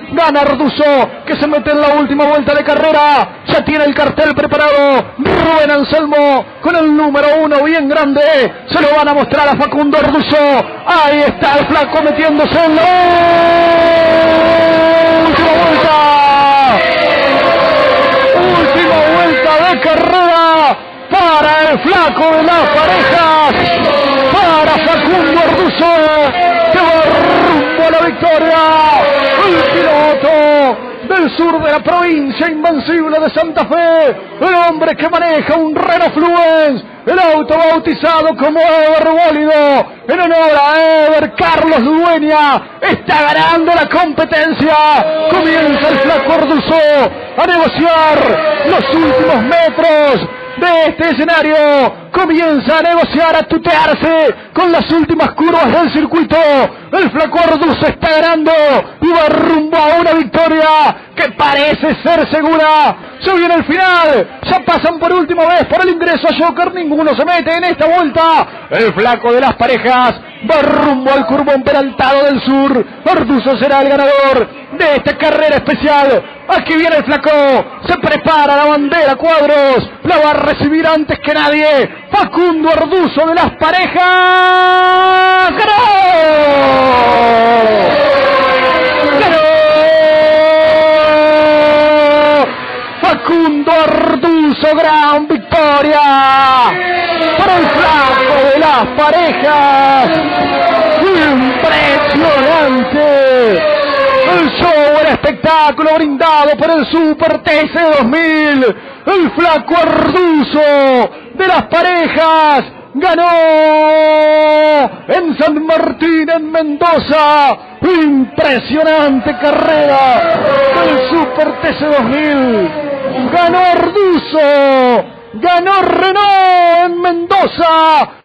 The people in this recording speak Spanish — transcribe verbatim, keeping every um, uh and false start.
Gana Arduzo, que se mete en la última vuelta de carrera. Ya tiene el cartel preparado. Rubén Anselmo con el número uno bien grande. Se lo van a mostrar a Facundo Arduzo. Ahí está el flaco metiéndose en la última vuelta. Última vuelta de carrera para el flaco de las parejas. Para Facundo Arduzo, que va rumbo a la victoria. El piloto del sur de la provincia invencible de Santa Fe, el hombre que maneja un Renault Fluence, el auto bautizado como Ever Bólido, en honor a Ever Carlos Dueña, está ganando la competencia. Comienza el flaco Arduzo a negociar los últimos metros de este escenario. Comienza a negociar, a tutearse con las últimas curvas del circuito. El flaco Arduzo está ganando y va rumbo a una victoria que parece ser segura. Se viene el final, ya pasan por última vez por el ingreso a Joker, ninguno se mete en esta vuelta. El flaco de las parejas va rumbo al curvón peraltado del sur. Arduzo será el ganador de esta carrera especial. Aquí viene el flaco, se prepara la bandera cuadros, la va a recibir antes que nadie Facundo Arduzo de las parejas. ¡Ganó! ¡Ganó! Facundo Arduzo, gran victoria para el flaco de las parejas. Impresionante el show, el espectáculo brindado por el Super T C dos mil. El flaco Arduzo de las parejas ganó en San Martín, en Mendoza. Impresionante carrera del Super T C dos mil. Ganó Arduzo, ganó Renault en Mendoza.